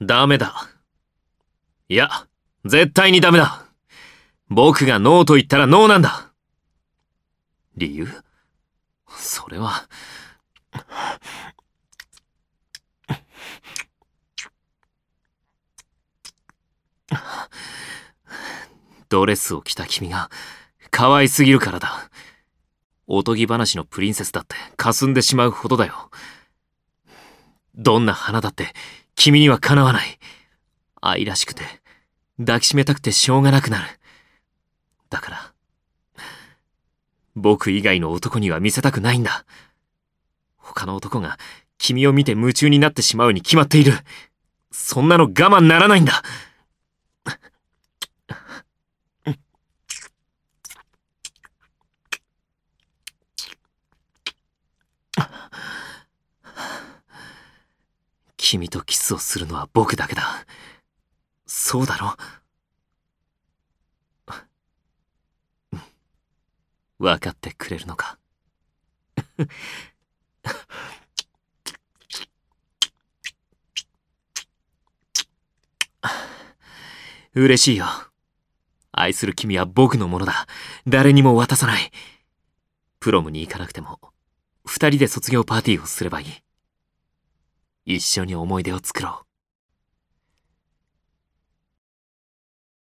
ダメだ。いや、絶対にダメだ。僕がノーと言ったらノーなんだ。理由？それは。ドレスを着た君が可愛すぎるからだ。おとぎ話のプリンセスだって霞んでしまうほどだよ。どんな花だって君にはかなわない。愛らしくて抱きしめたくてしょうがなくなる。だから僕以外の男には見せたくないんだ。他の男が君を見て夢中になってしまうに決まっている。そんなの我慢ならないんだ。君とキスをするのは僕だけだ。そうだろ？分かってくれるのか？嬉しいよ。愛する君は僕のものだ。誰にも渡さない。プロムに行かなくても、二人で卒業パーティーをすればいい。一緒に思い出を作ろう。